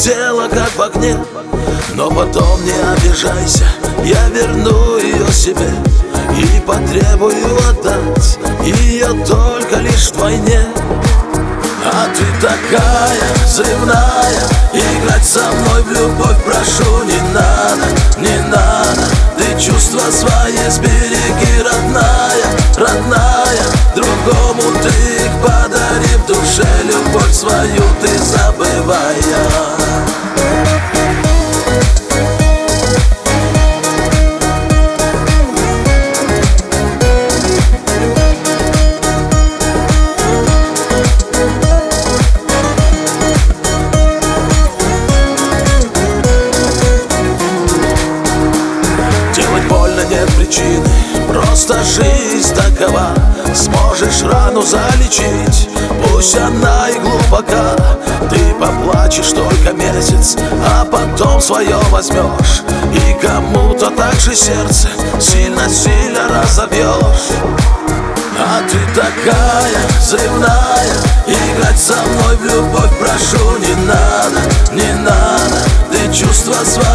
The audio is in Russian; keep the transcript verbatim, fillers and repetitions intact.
тело как в огне. Но потом не обижайся, я верну ее себе и потребую отдать ее только лишь вдвойне. А ты такая взрывная, играть со мной в любовь прошу не надо, не надо. Ты чувства свои сбереги, родная, родная. Другому ты их подари, в душе любовь свою ты забывая. Нет причины, просто жизнь такова. Сможешь рану залечить, пусть она и глубока. Ты поплачешь только месяц, а потом свое возьмешь. И кому-то так же сердце сильно-сильно разовьешь. А ты такая взрывная, играть со мной в любовь прошу не надо, не надо. Ты чувства свои